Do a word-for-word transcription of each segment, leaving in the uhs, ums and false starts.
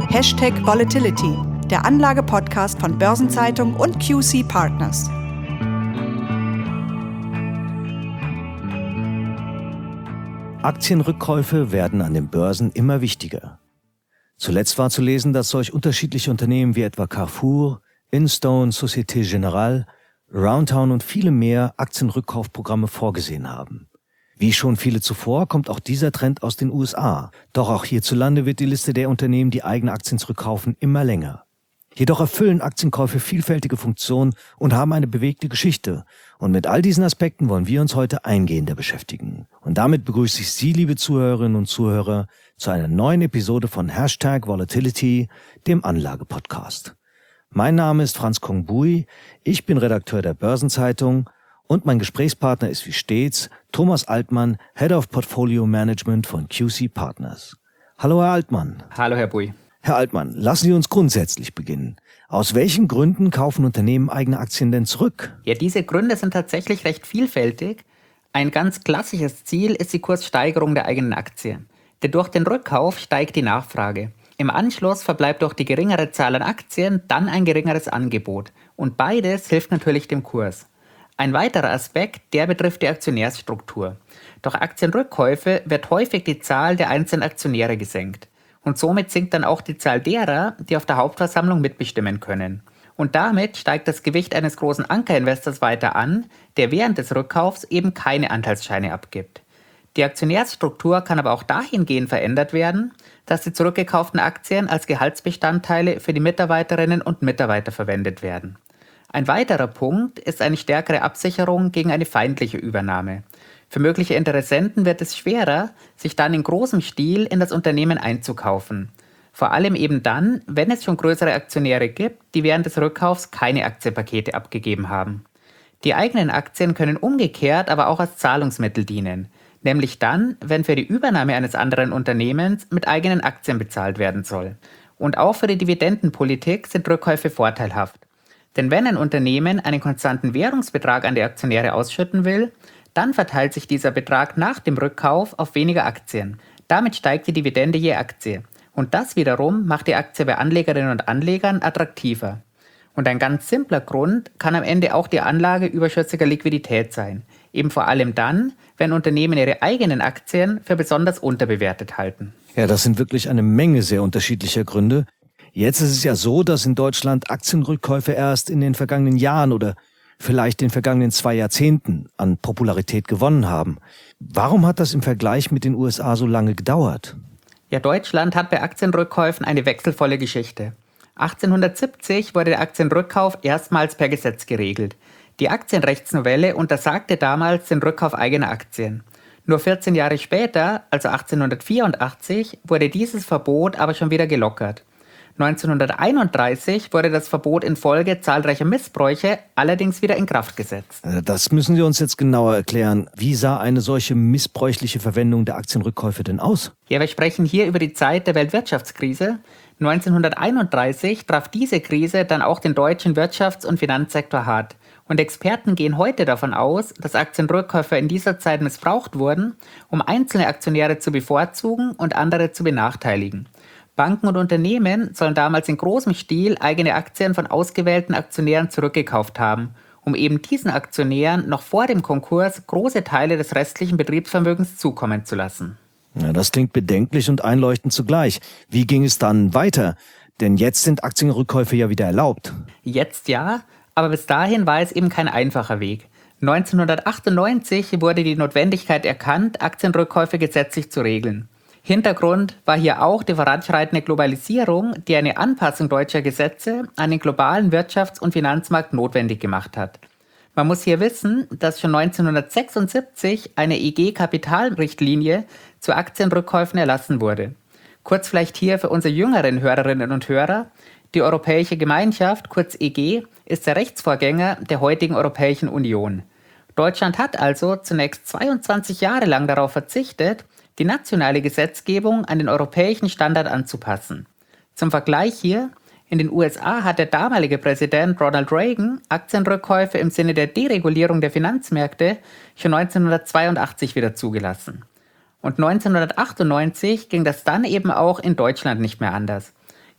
Hashtag Volatility, der Anlage-Podcast von Börsenzeitung und Q C Partners. Aktienrückkäufe werden an den Börsen immer wichtiger. Zuletzt war zu lesen, dass solch unterschiedliche Unternehmen wie etwa Carrefour, Instone, Société Générale, Roundtown und viele mehr Aktienrückkaufprogramme vorgesehen haben. Wie schon viele zuvor kommt auch dieser Trend aus den U S A. Doch auch hierzulande wird die Liste der Unternehmen, die eigene Aktien zurückkaufen, immer länger. Jedoch erfüllen Aktienkäufe vielfältige Funktionen und haben eine bewegte Geschichte. Und mit all diesen Aspekten wollen wir uns heute eingehender beschäftigen. Und damit begrüße ich Sie, liebe Zuhörerinnen und Zuhörer, zu einer neuen Episode von Hashtag Volatility, dem Anlage-Podcast. Mein Name ist Franz Kongbui, ich bin Redakteur der Börsenzeitung und mein Gesprächspartner ist wie stets Thomas Altmann, Head of Portfolio Management von Q C Partners. Hallo Herr Altmann. Hallo Herr Bui. Herr Altmann, lassen Sie uns grundsätzlich beginnen. Aus welchen Gründen kaufen Unternehmen eigene Aktien denn zurück? Ja, diese Gründe sind tatsächlich recht vielfältig. Ein ganz klassisches Ziel ist die Kurssteigerung der eigenen Aktie. Denn durch den Rückkauf steigt die Nachfrage. Im Anschluss verbleibt durch die geringere Zahl an Aktien dann ein geringeres Angebot. Und beides hilft natürlich dem Kurs. Ein weiterer Aspekt, der betrifft die Aktionärsstruktur. Durch Aktienrückkäufe wird häufig die Zahl der einzelnen Aktionäre gesenkt. Und somit sinkt dann auch die Zahl derer, die auf der Hauptversammlung mitbestimmen können. Und damit steigt das Gewicht eines großen Ankerinvestors weiter an, der während des Rückkaufs eben keine Anteilsscheine abgibt. Die Aktionärsstruktur kann aber auch dahingehend verändert werden, dass die zurückgekauften Aktien als Gehaltsbestandteile für die Mitarbeiterinnen und Mitarbeiter verwendet werden. Ein weiterer Punkt ist eine stärkere Absicherung gegen eine feindliche Übernahme. Für mögliche Interessenten wird es schwerer, sich dann in großem Stil in das Unternehmen einzukaufen. Vor allem eben dann, wenn es schon größere Aktionäre gibt, die während des Rückkaufs keine Aktienpakete abgegeben haben. Die eigenen Aktien können umgekehrt aber auch als Zahlungsmittel dienen, nämlich dann, wenn für die Übernahme eines anderen Unternehmens mit eigenen Aktien bezahlt werden soll. Und auch für die Dividendenpolitik sind Rückkäufe vorteilhaft. Denn wenn ein Unternehmen einen konstanten Währungsbetrag an die Aktionäre ausschütten will, dann verteilt sich dieser Betrag nach dem Rückkauf auf weniger Aktien. Damit steigt die Dividende je Aktie. Und das wiederum macht die Aktie bei Anlegerinnen und Anlegern attraktiver. Und ein ganz simpler Grund kann am Ende auch die Anlage überschüssiger Liquidität sein. Eben vor allem dann, wenn Unternehmen ihre eigenen Aktien für besonders unterbewertet halten. Ja, das sind wirklich eine Menge sehr unterschiedlicher Gründe. Jetzt ist es ja so, dass in Deutschland Aktienrückkäufe erst in den vergangenen Jahren oder vielleicht den vergangenen zwei Jahrzehnten an Popularität gewonnen haben. Warum hat das im Vergleich mit den U S A so lange gedauert? Ja, Deutschland hat bei Aktienrückkäufen eine wechselvolle Geschichte. achtzehnhundertsiebzig wurde der Aktienrückkauf erstmals per Gesetz geregelt. Die Aktienrechtsnovelle untersagte damals den Rückkauf eigener Aktien. Nur vierzehn Jahre später, also achtzehnhundertvierundachtzig, wurde dieses Verbot aber schon wieder gelockert. neunzehnhunderteinunddreißig wurde das Verbot infolge zahlreicher Missbräuche allerdings wieder in Kraft gesetzt. Das müssen Sie uns jetzt genauer erklären. Wie sah eine solche missbräuchliche Verwendung der Aktienrückkäufe denn aus? Ja, wir sprechen hier über die Zeit der Weltwirtschaftskrise. neunzehnhunderteinunddreißig traf diese Krise dann auch den deutschen Wirtschafts- und Finanzsektor hart. Und Experten gehen heute davon aus, dass Aktienrückkäufe in dieser Zeit missbraucht wurden, um einzelne Aktionäre zu bevorzugen und andere zu benachteiligen. Banken und Unternehmen sollen damals in großem Stil eigene Aktien von ausgewählten Aktionären zurückgekauft haben, um eben diesen Aktionären noch vor dem Konkurs große Teile des restlichen Betriebsvermögens zukommen zu lassen. Ja, das klingt bedenklich und einleuchtend zugleich. Wie ging es dann weiter? Denn jetzt sind Aktienrückkäufe ja wieder erlaubt. Jetzt ja, aber bis dahin war es eben kein einfacher Weg. neunzehnhundertachtundneunzig wurde die Notwendigkeit erkannt, Aktienrückkäufe gesetzlich zu regeln. Hintergrund war hier auch die voranschreitende Globalisierung, die eine Anpassung deutscher Gesetze an den globalen Wirtschafts- und Finanzmarkt notwendig gemacht hat. Man muss hier wissen, dass schon neunzehnhundertsechsundsiebzig eine E G-Kapitalrichtlinie zu Aktienrückkäufen erlassen wurde. Kurz vielleicht hier für unsere jüngeren Hörerinnen und Hörer: Die Europäische Gemeinschaft, kurz E G, ist der Rechtsvorgänger der heutigen Europäischen Union. Deutschland hat also zunächst zweiundzwanzig Jahre lang darauf verzichtet, die nationale Gesetzgebung an den europäischen Standard anzupassen. Zum Vergleich hier: In den U S A hat der damalige Präsident Ronald Reagan Aktienrückkäufe im Sinne der Deregulierung der Finanzmärkte schon neunzehnhundertzweiundachtzig wieder zugelassen. Und neunzehnhundertachtundneunzig ging das dann eben auch in Deutschland nicht mehr anders.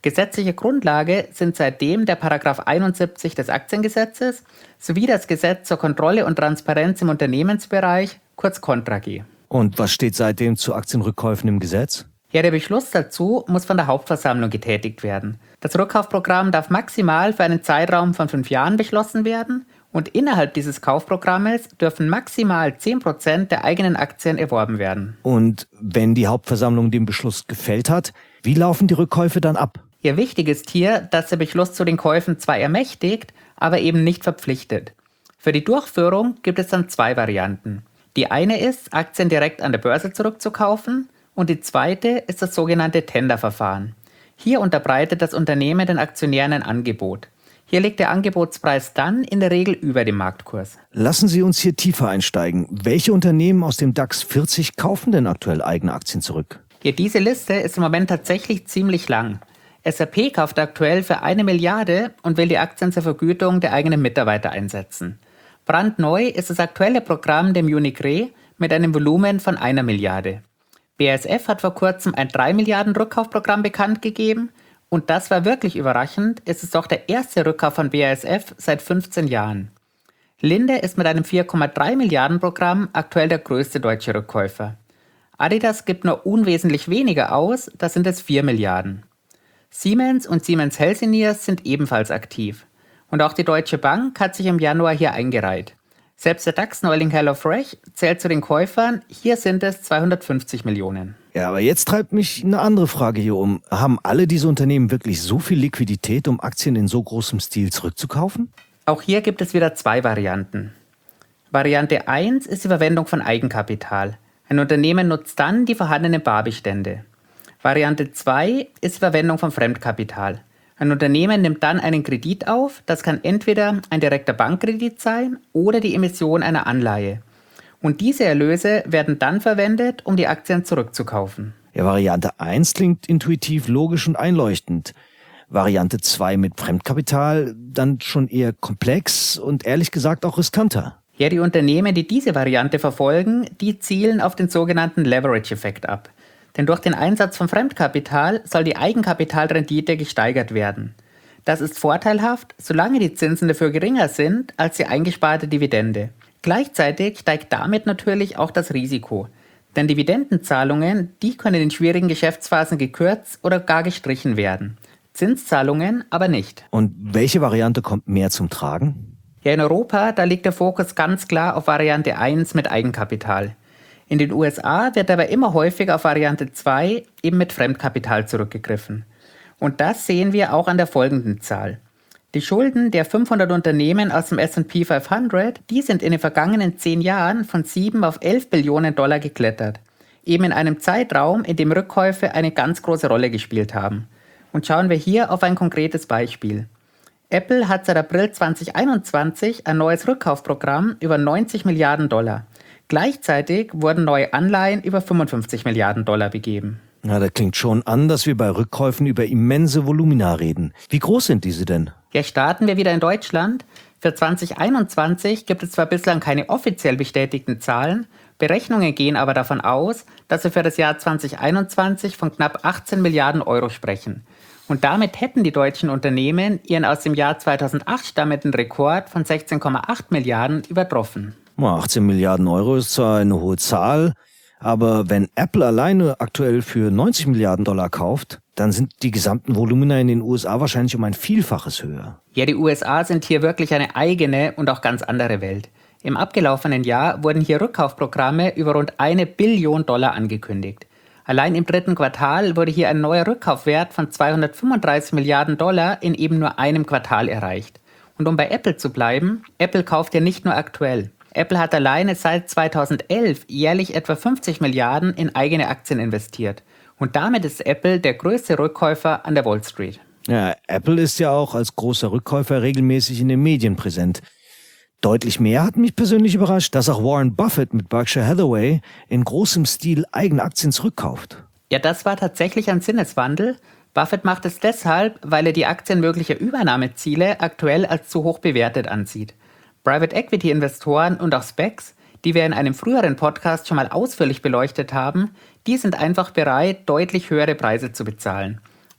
Gesetzliche Grundlage sind seitdem der Paragraph einundsiebzig des Aktiengesetzes sowie das Gesetz zur Kontrolle und Transparenz im Unternehmensbereich, kurz Contra G. Und was steht seitdem zu Aktienrückkäufen im Gesetz? Ja, der Beschluss dazu muss von der Hauptversammlung getätigt werden. Das Rückkaufprogramm darf maximal für einen Zeitraum von fünf Jahren beschlossen werden und innerhalb dieses Kaufprogrammes dürfen maximal zehn Prozent der eigenen Aktien erworben werden. Und wenn die Hauptversammlung den Beschluss gefällt hat, wie laufen die Rückkäufe dann ab? Ja, wichtig ist hier, dass der Beschluss zu den Käufen zwar ermächtigt, aber eben nicht verpflichtet. Für die Durchführung gibt es dann zwei Varianten. Die eine ist, Aktien direkt an der Börse zurückzukaufen und die zweite ist das sogenannte Tenderverfahren. Hier unterbreitet das Unternehmen den Aktionären ein Angebot. Hier liegt der Angebotspreis dann in der Regel über dem Marktkurs. Lassen Sie uns hier tiefer einsteigen. Welche Unternehmen aus dem DAX vierzig kaufen denn aktuell eigene Aktien zurück? Ja, diese Liste ist im Moment tatsächlich ziemlich lang. S A P kauft aktuell für eine Milliarde und will die Aktien zur Vergütung der eigenen Mitarbeiter einsetzen. Brandneu ist das aktuelle Programm der Munich Re mit einem Volumen von einer Milliarde. B A S F hat vor kurzem ein drei Milliarden Rückkaufprogramm bekannt gegeben und das war wirklich überraschend, es ist doch der erste Rückkauf von B A S F seit fünfzehn Jahren. Linde ist mit einem vier Komma drei Milliarden Programm aktuell der größte deutsche Rückkäufer. Adidas gibt nur unwesentlich weniger aus, das sind es vier Milliarden. Siemens und Siemens Healthineers sind ebenfalls aktiv. Und auch die Deutsche Bank hat sich im Januar hier eingereiht. Selbst der DAX-Neuling HelloFresh zählt zu den Käufern, hier sind es zweihundertfünfzig Millionen. Ja, aber jetzt treibt mich eine andere Frage hier um. Haben alle diese Unternehmen wirklich so viel Liquidität, um Aktien in so großem Stil zurückzukaufen? Auch hier gibt es wieder zwei Varianten. Variante eins ist die Verwendung von Eigenkapital. Ein Unternehmen nutzt dann die vorhandenen Barbestände. Variante zwei ist die Verwendung von Fremdkapital. Ein Unternehmen nimmt dann einen Kredit auf, das kann entweder ein direkter Bankkredit sein oder die Emission einer Anleihe. Und diese Erlöse werden dann verwendet, um die Aktien zurückzukaufen. Ja, Variante eins klingt intuitiv logisch und einleuchtend. Variante zwei mit Fremdkapital dann schon eher komplex und ehrlich gesagt auch riskanter. Ja, die Unternehmen, die diese Variante verfolgen, die zielen auf den sogenannten Leverage-Effekt ab. Denn durch den Einsatz von Fremdkapital soll die Eigenkapitalrendite gesteigert werden. Das ist vorteilhaft, solange die Zinsen dafür geringer sind als die eingesparte Dividende. Gleichzeitig steigt damit natürlich auch das Risiko. Denn Dividendenzahlungen, die können in schwierigen Geschäftsphasen gekürzt oder gar gestrichen werden. Zinszahlungen aber nicht. Und welche Variante kommt mehr zum Tragen? Ja, in Europa, da liegt der Fokus ganz klar auf Variante eins mit Eigenkapital. In den U S A wird aber immer häufiger auf Variante zwei eben mit Fremdkapital zurückgegriffen. Und das sehen wir auch an der folgenden Zahl. Die Schulden der fünfhundert Unternehmen aus dem S and P fünfhundert, die sind in den vergangenen zehn Jahren von sieben auf elf Billionen Dollar geklettert. Eben in einem Zeitraum, in dem Rückkäufe eine ganz große Rolle gespielt haben. Und schauen wir hier auf ein konkretes Beispiel. Apple hat seit April zweitausendeinundzwanzig ein neues Rückkaufprogramm über neunzig Milliarden Dollar. Gleichzeitig wurden neue Anleihen über fünfundfünfzig Milliarden Dollar begeben. Na, das klingt schon an, dass wir bei Rückkäufen über immense Volumina reden. Wie groß sind diese denn? Ja, starten wir wieder in Deutschland. Für zweitausendeinundzwanzig gibt es zwar bislang keine offiziell bestätigten Zahlen, Berechnungen gehen aber davon aus, dass wir für das Jahr zweitausendeinundzwanzig von knapp achtzehn Milliarden Euro sprechen. Und damit hätten die deutschen Unternehmen ihren aus dem Jahr zweitausendacht stammenden Rekord von sechzehn Komma acht Milliarden übertroffen. achtzehn Milliarden Euro ist zwar eine hohe Zahl, aber wenn Apple alleine aktuell für neunzig Milliarden Dollar kauft, dann sind die gesamten Volumina in den U S A wahrscheinlich um ein Vielfaches höher. Ja, die U S A sind hier wirklich eine eigene und auch ganz andere Welt. Im abgelaufenen Jahr wurden hier Rückkaufprogramme über rund eine Billion Dollar angekündigt. Allein im dritten Quartal wurde hier ein neuer Rückkaufwert von zweihundertfünfunddreißig Milliarden Dollar in eben nur einem Quartal erreicht. Und um bei Apple zu bleiben, Apple kauft ja nicht nur aktuell. Apple hat alleine seit zweitausendelf jährlich etwa fünfzig Milliarden in eigene Aktien investiert. Und damit ist Apple der größte Rückkäufer an der Wall Street. Ja, Apple ist ja auch als großer Rückkäufer regelmäßig in den Medien präsent. Deutlich mehr hat mich persönlich überrascht, dass auch Warren Buffett mit Berkshire Hathaway in großem Stil eigene Aktien zurückkauft. Ja, das war tatsächlich ein Sinneswandel. Buffett macht es deshalb, weil er die Aktien möglicher Übernahmeziele aktuell als zu hoch bewertet ansieht. Private Equity Investoren und auch Specs, die wir in einem früheren Podcast schon mal ausführlich beleuchtet haben, die sind einfach bereit, deutlich höhere Preise zu bezahlen.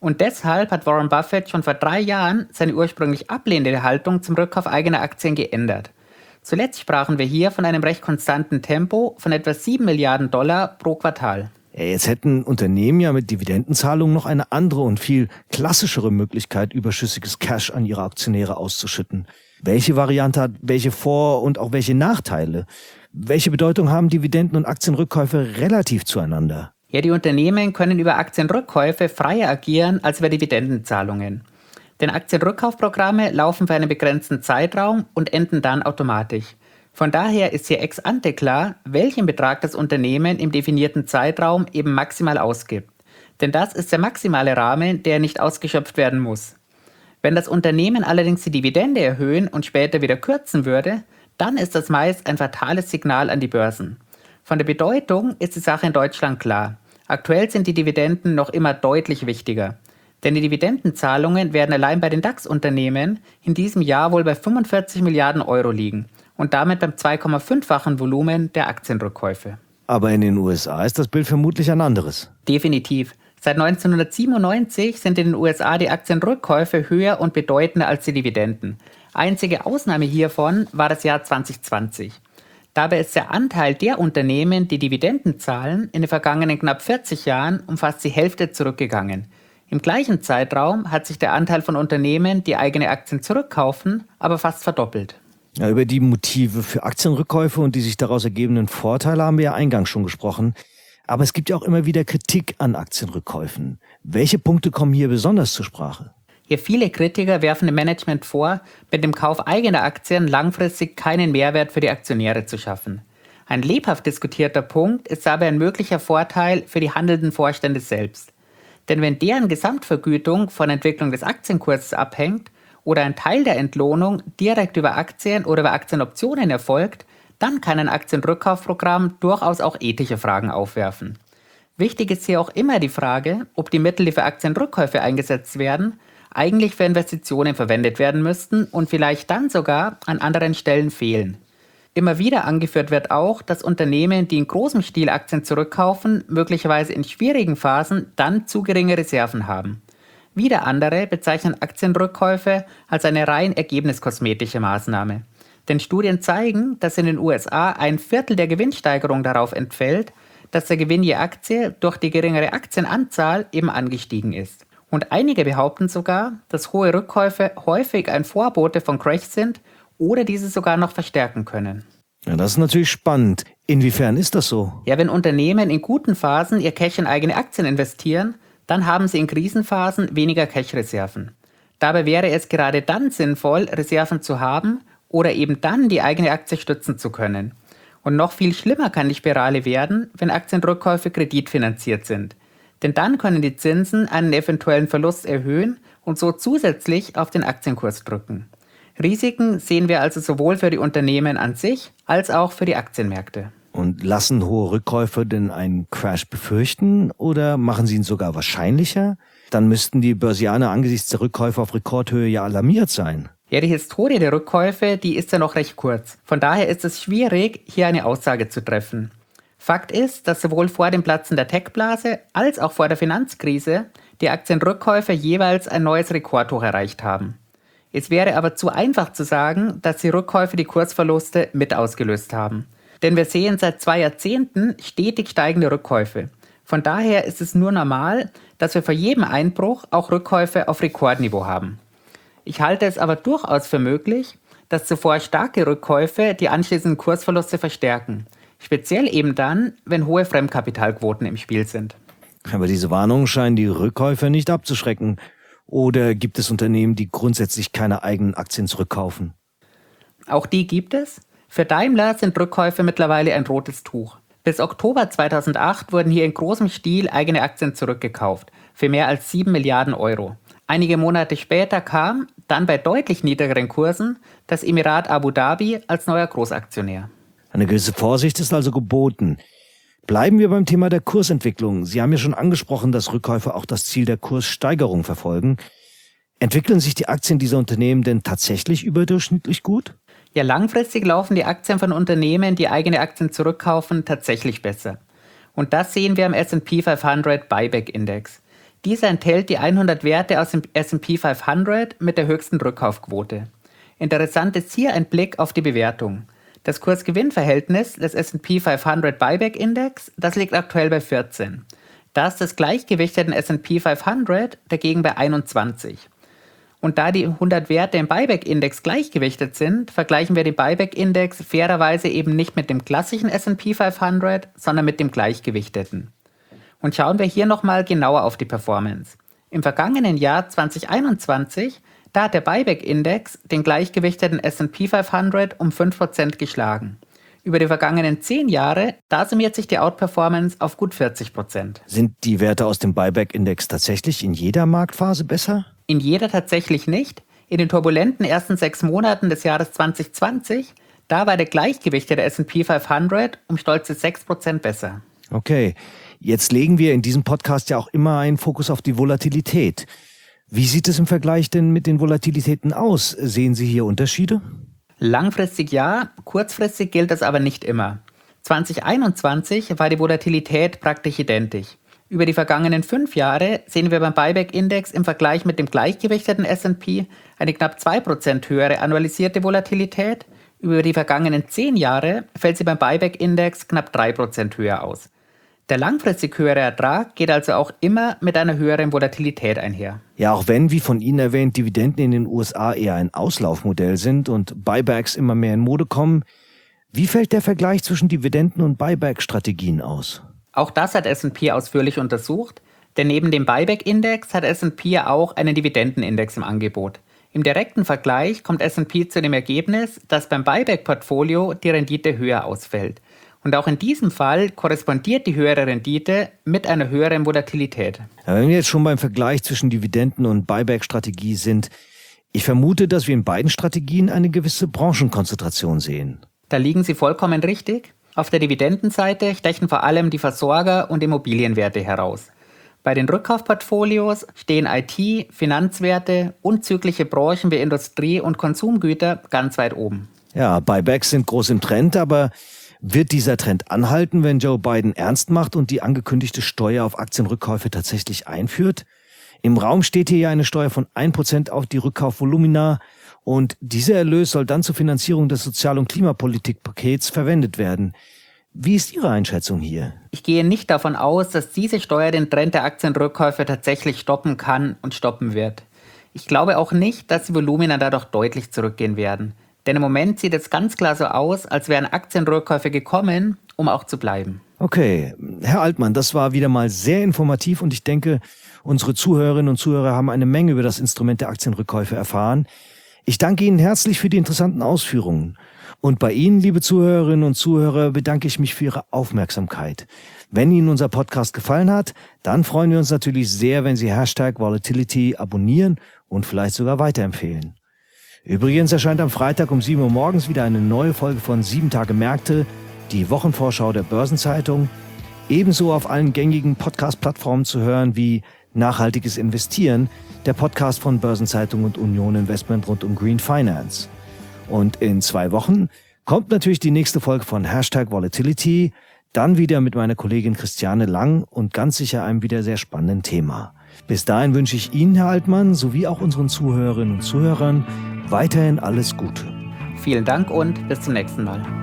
Und deshalb hat Warren Buffett schon vor drei Jahren seine ursprünglich ablehnende Haltung zum Rückkauf eigener Aktien geändert. Zuletzt sprachen wir hier von einem recht konstanten Tempo von etwa sieben Milliarden Dollar pro Quartal. Ja, jetzt hätten Unternehmen ja mit Dividendenzahlungen noch eine andere und viel klassischere Möglichkeit, überschüssiges Cash an ihre Aktionäre auszuschütten. Welche Variante hat welche Vor- und auch welche Nachteile? Welche Bedeutung haben Dividenden- und Aktienrückkäufe relativ zueinander? Ja, die Unternehmen können über Aktienrückkäufe freier agieren als über Dividendenzahlungen. Denn Aktienrückkaufprogramme laufen für einen begrenzten Zeitraum und enden dann automatisch. Von daher ist hier ex ante klar, welchen Betrag das Unternehmen im definierten Zeitraum eben maximal ausgibt. Denn das ist der maximale Rahmen, der nicht ausgeschöpft werden muss. Wenn das Unternehmen allerdings die Dividende erhöhen und später wieder kürzen würde, dann ist das meist ein fatales Signal an die Börsen. Von der Bedeutung ist die Sache in Deutschland klar. Aktuell sind die Dividenden noch immer deutlich wichtiger. Denn die Dividendenzahlungen werden allein bei den DAX-Unternehmen in diesem Jahr wohl bei fünfundvierzig Milliarden Euro liegen und damit beim zwei Komma fünffachen Volumen der Aktienrückkäufe. Aber in den U S A ist das Bild vermutlich ein anderes. Definitiv. Seit neunzehnhundertsiebenundneunzig sind in den U S A die Aktienrückkäufe höher und bedeutender als die Dividenden. Einzige Ausnahme hiervon war das Jahr zwanzig zwanzig. Dabei ist der Anteil der Unternehmen, die Dividenden zahlen, in den vergangenen knapp vierzig Jahren um fast die Hälfte zurückgegangen. Im gleichen Zeitraum hat sich der Anteil von Unternehmen, die eigene Aktien zurückkaufen, aber fast verdoppelt. Ja, über die Motive für Aktienrückkäufe und die sich daraus ergebenden Vorteile haben wir ja eingangs schon gesprochen. Aber es gibt ja auch immer wieder Kritik an Aktienrückkäufen. Welche Punkte kommen hier besonders zur Sprache? Hier viele Kritiker werfen dem Management vor, mit dem Kauf eigener Aktien langfristig keinen Mehrwert für die Aktionäre zu schaffen. Ein lebhaft diskutierter Punkt ist aber ein möglicher Vorteil für die handelnden Vorstände selbst. Denn wenn deren Gesamtvergütung von der Entwicklung des Aktienkurses abhängt oder ein Teil der Entlohnung direkt über Aktien oder über Aktienoptionen erfolgt, dann kann ein Aktienrückkaufprogramm durchaus auch ethische Fragen aufwerfen. Wichtig ist hier auch immer die Frage, ob die Mittel, die für Aktienrückkäufe eingesetzt werden, eigentlich für Investitionen verwendet werden müssten und vielleicht dann sogar an anderen Stellen fehlen. Immer wieder angeführt wird auch, dass Unternehmen, die in großem Stil Aktien zurückkaufen, möglicherweise in schwierigen Phasen dann zu geringe Reserven haben. Wieder andere bezeichnen Aktienrückkäufe als eine rein ergebniskosmetische Maßnahme. Denn Studien zeigen, dass in den U S A ein Viertel der Gewinnsteigerung darauf entfällt, dass der Gewinn je Aktie durch die geringere Aktienanzahl eben angestiegen ist. Und einige behaupten sogar, dass hohe Rückkäufe häufig ein Vorbote von Crashs sind oder diese sogar noch verstärken können. Ja, das ist natürlich spannend. Inwiefern ist das so? Ja, wenn Unternehmen in guten Phasen ihr Cash in eigene Aktien investieren, dann haben sie in Krisenphasen weniger Cash-Reserven. Dabei wäre es gerade dann sinnvoll, Reserven zu haben oder eben dann die eigene Aktie stützen zu können. Und noch viel schlimmer kann die Spirale werden, wenn Aktienrückkäufe kreditfinanziert sind. Denn dann können die Zinsen einen eventuellen Verlust erhöhen und so zusätzlich auf den Aktienkurs drücken. Risiken sehen wir also sowohl für die Unternehmen an sich als auch für die Aktienmärkte. Und lassen hohe Rückkäufe denn einen Crash befürchten oder machen sie ihn sogar wahrscheinlicher? Dann müssten die Börsianer angesichts der Rückkäufe auf Rekordhöhe ja alarmiert sein. Ja, die Historie der Rückkäufe, die ist ja noch recht kurz. Von daher ist es schwierig, hier eine Aussage zu treffen. Fakt ist, dass sowohl vor dem Platzen der Tech-Blase als auch vor der Finanzkrise die Aktienrückkäufe jeweils ein neues Rekordhoch erreicht haben. Es wäre aber zu einfach zu sagen, dass die Rückkäufe die Kursverluste mit ausgelöst haben. Denn wir sehen seit zwei Jahrzehnten stetig steigende Rückkäufe. Von daher ist es nur normal, dass wir vor jedem Einbruch auch Rückkäufe auf Rekordniveau haben. Ich halte es aber durchaus für möglich, dass zuvor starke Rückkäufe die anschließenden Kursverluste verstärken. Speziell eben dann, wenn hohe Fremdkapitalquoten im Spiel sind. Aber diese Warnungen scheinen die Rückkäufer nicht abzuschrecken. Oder gibt es Unternehmen, die grundsätzlich keine eigenen Aktien zurückkaufen? Auch die gibt es. Für Daimler sind Rückkäufe mittlerweile ein rotes Tuch. Bis Oktober zweitausendacht wurden hier in großem Stil eigene Aktien zurückgekauft, für mehr als sieben Milliarden Euro. Einige Monate später kam, dann bei deutlich niedrigeren Kursen, das Emirat Abu Dhabi als neuer Großaktionär. Eine gewisse Vorsicht ist also geboten. Bleiben wir beim Thema der Kursentwicklung. Sie haben ja schon angesprochen, dass Rückkäufer auch das Ziel der Kurssteigerung verfolgen. Entwickeln sich die Aktien dieser Unternehmen denn tatsächlich überdurchschnittlich gut? Ja, langfristig laufen die Aktien von Unternehmen, die eigene Aktien zurückkaufen, tatsächlich besser. Und das sehen wir am S and P fünfhundert Buyback Index. Dieser enthält die hundert Werte aus dem S and P fünfhundert mit der höchsten Rückkaufquote. Interessant ist hier ein Blick auf die Bewertung. Das Kurs-Gewinn-Verhältnis des S and P fünfhundert Buyback Index, das liegt aktuell bei vierzehn. Das des gleichgewichteten S and P fünfhundert dagegen bei einundzwanzig. Und da die hundert Werte im Buyback-Index gleichgewichtet sind, vergleichen wir den Buyback-Index fairerweise eben nicht mit dem klassischen S and P fünfhundert, sondern mit dem gleichgewichteten. Und schauen wir hier nochmal genauer auf die Performance. Im vergangenen Jahr zwanzig einundzwanzig, da hat der Buyback-Index den gleichgewichteten S and P fünfhundert um fünf Prozent geschlagen. Über die vergangenen zehn Jahre, da summiert sich die Outperformance auf gut vierzig Prozent. Sind die Werte aus dem Buyback-Index tatsächlich in jeder Marktphase besser? In jeder tatsächlich nicht. In den turbulenten ersten sechs Monaten des Jahres zwanzig zwanzig, da war der gleichgewichtete S and P fünfhundert um stolze sechs Prozent besser. Okay, jetzt legen wir in diesem Podcast ja auch immer einen Fokus auf die Volatilität. Wie sieht es im Vergleich denn mit den Volatilitäten aus? Sehen Sie hier Unterschiede? Langfristig ja, kurzfristig gilt das aber nicht immer. zwanzig einundzwanzig war die Volatilität praktisch identisch. Über die vergangenen fünf Jahre sehen wir beim Buyback-Index im Vergleich mit dem gleichgewichteten S and P eine knapp zwei Prozent höhere annualisierte Volatilität. Über die vergangenen zehn Jahre fällt sie beim Buyback-Index knapp drei Prozent höher aus. Der langfristig höhere Ertrag geht also auch immer mit einer höheren Volatilität einher. Ja, auch wenn, wie von Ihnen erwähnt, Dividenden in den U S A eher ein Auslaufmodell sind und Buybacks immer mehr in Mode kommen, wie fällt der Vergleich zwischen Dividenden- und Buyback-Strategien aus? Auch das hat S and P ausführlich untersucht, denn neben dem Buyback-Index hat S and P ja auch einen Dividendenindex im Angebot. Im direkten Vergleich kommt S and P zu dem Ergebnis, dass beim Buyback-Portfolio die Rendite höher ausfällt. Und auch in diesem Fall korrespondiert die höhere Rendite mit einer höheren Volatilität. Ja, wenn wir jetzt schon beim Vergleich zwischen Dividenden- und Buyback-Strategie sind, ich vermute, dass wir in beiden Strategien eine gewisse Branchenkonzentration sehen. Da liegen Sie vollkommen richtig. Auf der Dividendenseite stechen vor allem die Versorger- und Immobilienwerte heraus. Bei den Rückkaufportfolios stehen I T, Finanzwerte und zyklische Branchen wie Industrie- und Konsumgüter ganz weit oben. Ja, Buybacks sind groß im Trend, aber wird dieser Trend anhalten, wenn Joe Biden ernst macht und die angekündigte Steuer auf Aktienrückkäufe tatsächlich einführt? Im Raum steht hier ja eine Steuer von ein Prozent auf die Rückkaufvolumina und dieser Erlös soll dann zur Finanzierung des Sozial- und Klimapolitikpakets verwendet werden. Wie ist Ihre Einschätzung hier? Ich gehe nicht davon aus, dass diese Steuer den Trend der Aktienrückkäufe tatsächlich stoppen kann und stoppen wird. Ich glaube auch nicht, dass die Volumina dadurch deutlich zurückgehen werden. Denn im Moment sieht es ganz klar so aus, als wären Aktienrückkäufe gekommen, um auch zu bleiben. Okay, Herr Altmann, das war wieder mal sehr informativ und ich denke, unsere Zuhörerinnen und Zuhörer haben eine Menge über das Instrument der Aktienrückkäufe erfahren. Ich danke Ihnen herzlich für die interessanten Ausführungen. Und bei Ihnen, liebe Zuhörerinnen und Zuhörer, bedanke ich mich für Ihre Aufmerksamkeit. Wenn Ihnen unser Podcast gefallen hat, dann freuen wir uns natürlich sehr, wenn Sie Hashtag Volatility abonnieren und vielleicht sogar weiterempfehlen. Übrigens erscheint am Freitag um sieben Uhr morgens wieder eine neue Folge von sieben Tage Märkte, die Wochenvorschau der Börsenzeitung, ebenso auf allen gängigen Podcast-Plattformen zu hören wie Nachhaltiges Investieren, der Podcast von Börsenzeitung und Union Investment rund um Green Finance. Und in zwei Wochen kommt natürlich die nächste Folge von Hashtag Volatility, dann wieder mit meiner Kollegin Christiane Lang und ganz sicher einem wieder sehr spannenden Thema. Bis dahin wünsche ich Ihnen, Herr Altmann, sowie auch unseren Zuhörerinnen und Zuhörern weiterhin alles Gute. Vielen Dank und bis zum nächsten Mal.